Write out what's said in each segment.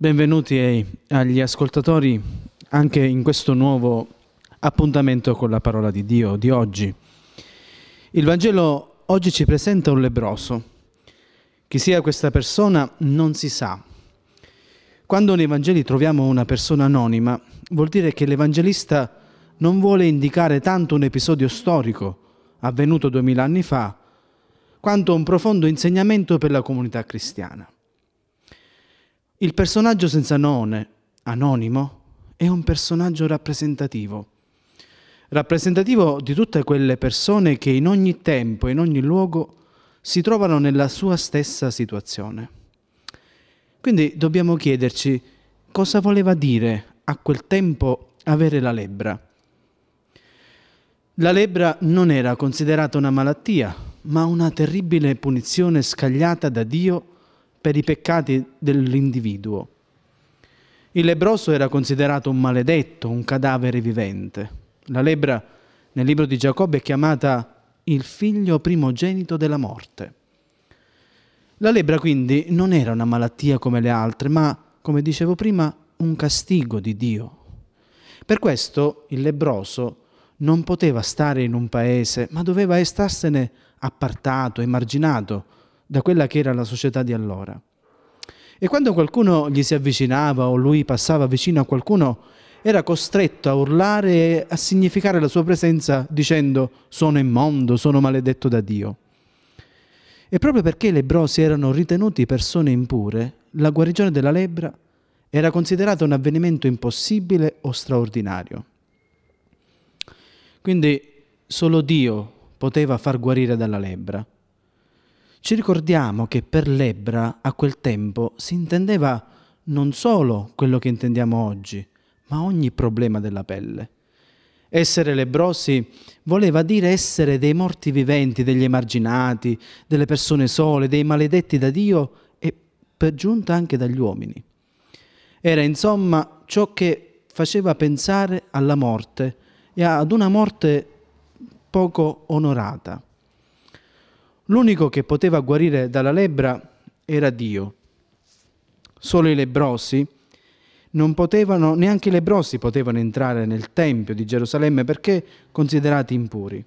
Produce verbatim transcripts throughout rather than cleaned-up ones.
Benvenuti ai- agli ascoltatori anche in questo nuovo appuntamento con la parola di Dio di oggi. Il Vangelo oggi ci presenta un lebbroso. Chi sia questa persona non si sa. Quando nei Vangeli troviamo una persona anonima, vuol dire che l'Evangelista non vuole indicare tanto un episodio storico avvenuto duemila anni fa, quanto un profondo insegnamento per la comunità cristiana. Il personaggio senza nome, anonimo, è un personaggio rappresentativo. Rappresentativo di tutte quelle persone che in ogni tempo e in ogni luogo si trovano nella sua stessa situazione. Quindi dobbiamo chiederci cosa voleva dire a quel tempo avere la lebbra. La lebbra non era considerata una malattia, ma una terribile punizione scagliata da Dio per i peccati dell'individuo. Il lebbroso era considerato un maledetto, un cadavere vivente. La lebbra nel libro di Giacobbe è chiamata il figlio primogenito della morte. La lebbra quindi non era una malattia come le altre, ma, come dicevo prima, un castigo di Dio. Per questo il lebbroso non poteva stare in un paese, ma doveva starsene appartato, emarginato da quella che era la società di allora. E quando qualcuno gli si avvicinava o lui passava vicino a qualcuno, era costretto a urlare e a significare la sua presenza dicendo «sono immondo, sono maledetto da Dio». E proprio perché i lebbrosi erano ritenuti persone impure, la guarigione della lebbra era considerata un avvenimento impossibile o straordinario. Quindi solo Dio poteva far guarire dalla lebbra. Ci ricordiamo che per lebbra a quel tempo si intendeva non solo quello che intendiamo oggi, ma ogni problema della pelle. Essere lebbrosi voleva dire essere dei morti viventi, degli emarginati, delle persone sole, dei maledetti da Dio e per giunta anche dagli uomini. Era insomma ciò che faceva pensare alla morte e ad una morte poco onorata. L'unico che poteva guarire dalla lebbra era Dio. Solo i lebbrosi non potevano, neanche i lebbrosi potevano entrare nel Tempio di Gerusalemme perché considerati impuri.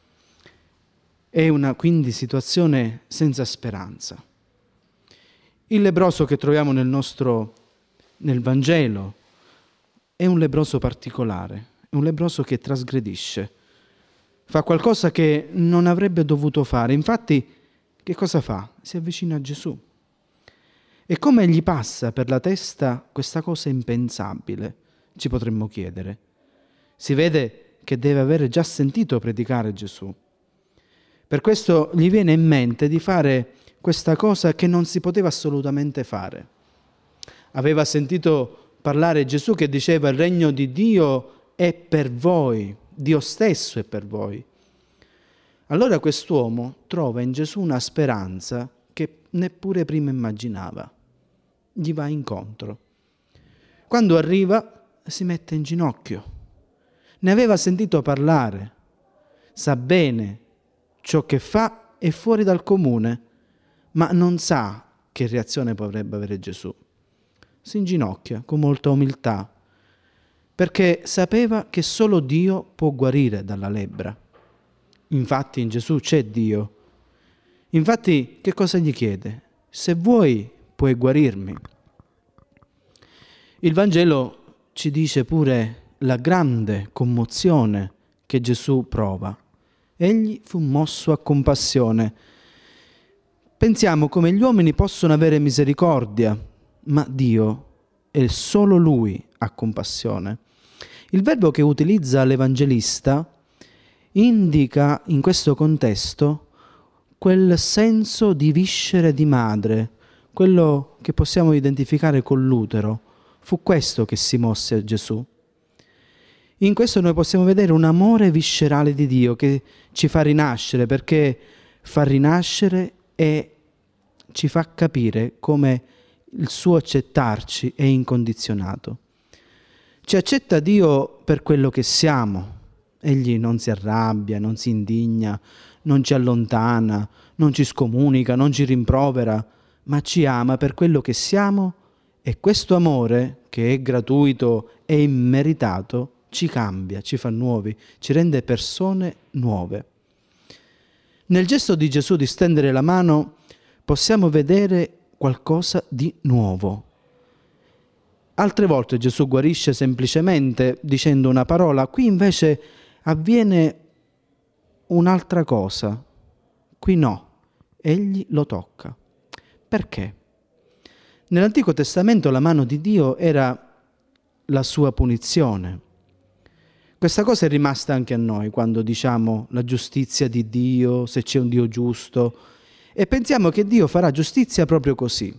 È una quindi situazione senza speranza. Il lebbroso che troviamo nel nostro, nel Vangelo, è un lebbroso particolare, è un lebbroso che trasgredisce. Fa qualcosa che non avrebbe dovuto fare. Infatti, che cosa fa? Si avvicina a Gesù. E come gli passa per la testa questa cosa impensabile, ci potremmo chiedere. Si vede che deve avere già sentito predicare Gesù. Per questo gli viene in mente di fare questa cosa che non si poteva assolutamente fare. Aveva sentito parlare Gesù che diceva il regno di Dio è per voi. Dio stesso è per voi. Allora quest'uomo trova in Gesù una speranza che neppure prima immaginava. Gli va incontro. Quando arriva si mette in ginocchio. Ne aveva sentito parlare. Sa bene ciò che fa è fuori dal comune, ma non sa che reazione potrebbe avere Gesù. Si inginocchia con molta umiltà, perché sapeva che solo Dio può guarire dalla lebbra. Infatti in Gesù c'è Dio. Infatti che cosa gli chiede? Se vuoi puoi guarirmi. Il Vangelo ci dice pure la grande commozione che Gesù prova. Egli fu mosso a compassione. Pensiamo come gli uomini possono avere misericordia, ma Dio è solo Lui ha compassione. Il verbo che utilizza l'Evangelista indica in questo contesto quel senso di viscere di madre, quello che possiamo identificare con l'utero. Fu questo che si mosse a Gesù. In questo noi possiamo vedere un amore viscerale di Dio che ci fa rinascere, perché fa rinascere e ci fa capire come il suo accettarci è incondizionato. Ci accetta Dio per quello che siamo. Egli non si arrabbia, non si indigna, non ci allontana, non ci scomunica, non ci rimprovera, ma ci ama per quello che siamo E questo amore, che è gratuito e immeritato, ci cambia, ci fa nuovi, ci rende persone nuove. Nel gesto di Gesù di stendere la mano possiamo vedere qualcosa di nuovo. Altre volte Gesù guarisce semplicemente dicendo una parola, qui invece avviene un'altra cosa. Qui no, egli lo tocca. Perché? Nell'Antico Testamento la mano di Dio era la sua punizione. Questa cosa è rimasta anche a noi quando diciamo la giustizia di Dio, se c'è un Dio giusto, e pensiamo che Dio farà giustizia proprio così.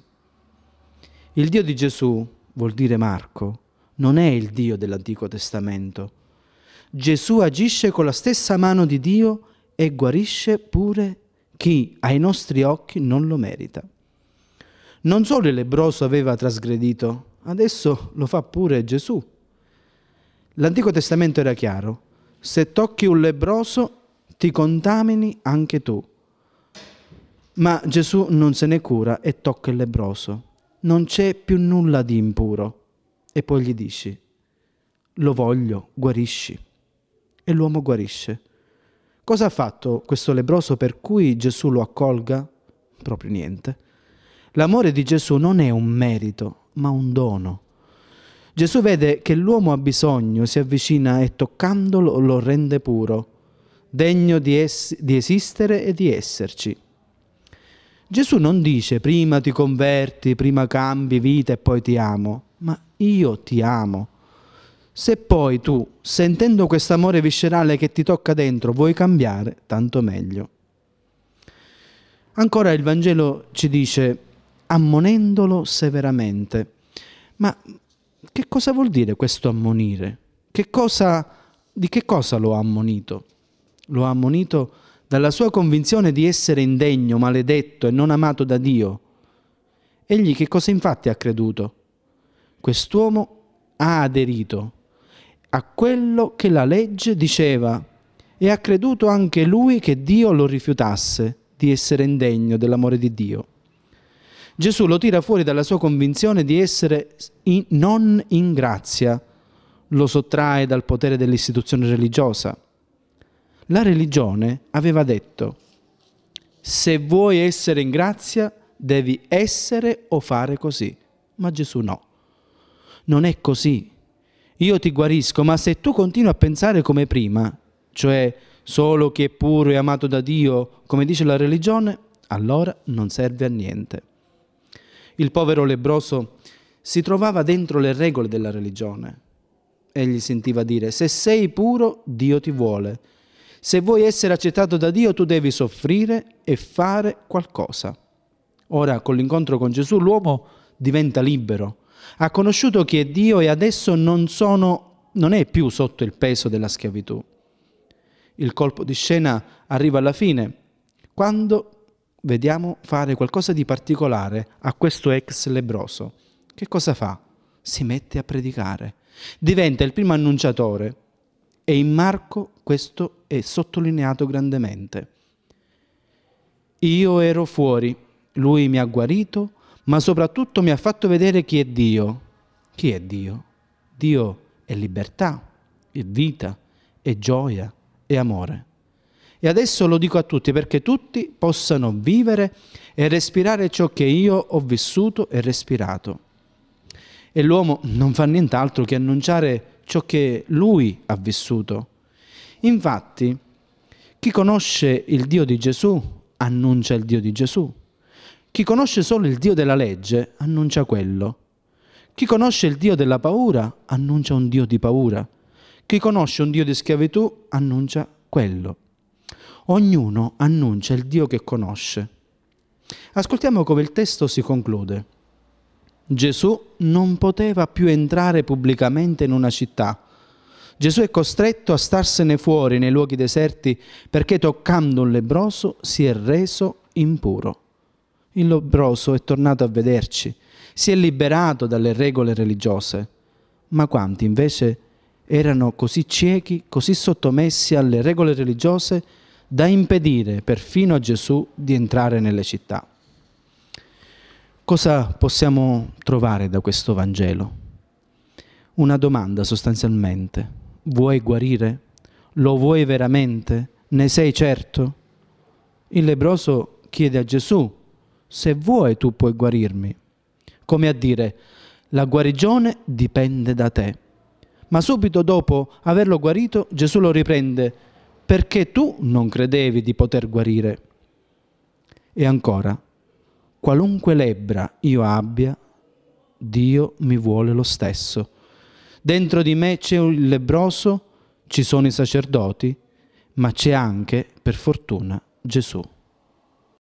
Il Dio di Gesù, vuol dire Marco, non è il Dio dell'Antico Testamento. Gesù agisce con la stessa mano di Dio e guarisce pure chi ai nostri occhi non lo merita. Non solo il lebbroso aveva trasgredito, adesso lo fa pure Gesù. L'Antico Testamento era chiaro: se tocchi un lebbroso ti contamini anche tu. Ma Gesù non se ne cura e tocca il lebbroso. Non c'è più nulla di impuro. E poi gli dici: lo voglio, guarisci. E l'uomo guarisce. Cosa ha fatto questo lebbroso per cui Gesù lo accolga? Proprio niente. L'amore di Gesù non è un merito, ma un dono. Gesù vede che l'uomo ha bisogno, si avvicina e toccandolo lo rende puro, degno di, es- di esistere e di esserci. Gesù non dice prima ti converti, prima cambi vita e poi ti amo, ma io ti amo. Se poi tu, sentendo questo amore viscerale che ti tocca dentro, vuoi cambiare, tanto meglio. Ancora il Vangelo ci dice, ammonendolo severamente. Ma che cosa vuol dire questo ammonire? Che cosa, di che cosa lo ha ammonito? Lo ha ammonito dalla sua convinzione di essere indegno, maledetto e non amato da Dio. Egli che cosa infatti ha creduto? Quest'uomo ha aderito a quello che la legge diceva e ha creduto anche lui che Dio lo rifiutasse di essere indegno dell'amore di Dio. Gesù lo tira fuori dalla sua convinzione di essere in, non in grazia, lo sottrae dal potere dell'istituzione religiosa. La religione aveva detto: se vuoi essere in grazia devi essere o fare così, ma Gesù no. Non è così. Io ti guarisco, ma se tu continui a pensare come prima, cioè solo chi è puro e amato da Dio, come dice la religione, allora non serve a niente. Il povero lebbroso si trovava dentro le regole della religione. Egli sentiva dire: se sei puro, Dio ti vuole. Se vuoi essere accettato da Dio, tu devi soffrire e fare qualcosa. Ora, con l'incontro con Gesù, l'uomo diventa libero. Ha conosciuto chi è Dio e adesso non, sono, non è più sotto il peso della schiavitù. Il colpo di scena arriva alla fine, quando vediamo fare qualcosa di particolare a questo ex lebbroso. Che cosa fa? Si mette a predicare. Diventa il primo annunciatore. E in Marco questo è sottolineato grandemente. Io ero fuori, lui mi ha guarito, ma soprattutto mi ha fatto vedere chi è Dio. Chi è Dio? Dio è libertà, è vita, è gioia, è amore. E adesso lo dico a tutti perché tutti possano vivere e respirare ciò che io ho vissuto e respirato. E l'uomo non fa nient'altro che annunciare ciò che lui ha vissuto. Infatti, chi conosce il Dio di Gesù annuncia il Dio di Gesù. Chi conosce solo il Dio della legge annuncia quello. Chi conosce il Dio della paura annuncia un Dio di paura. Chi conosce un Dio di schiavitù annuncia quello. Ognuno annuncia il Dio che conosce. Ascoltiamo come il testo si conclude. Gesù non poteva più entrare pubblicamente in una città. Gesù è costretto a starsene fuori nei luoghi deserti perché toccando un lebbroso si è reso impuro. Il lebbroso è tornato a vederci, si è liberato dalle regole religiose. Ma quanti invece erano così ciechi, così sottomessi alle regole religiose da impedire perfino a Gesù di entrare nelle città. Cosa possiamo trovare da questo Vangelo? Una domanda sostanzialmente. Vuoi guarire? Lo vuoi veramente? Ne sei certo? Il lebbroso chiede a Gesù: se vuoi tu puoi guarirmi. Come a dire, la guarigione dipende da te. Ma subito dopo averlo guarito, Gesù lo riprende: perché tu non credevi di poter guarire? E ancora, qualunque lebbra io abbia, Dio mi vuole lo stesso. Dentro di me c'è il lebbroso, ci sono i sacerdoti, ma c'è anche, per fortuna, Gesù.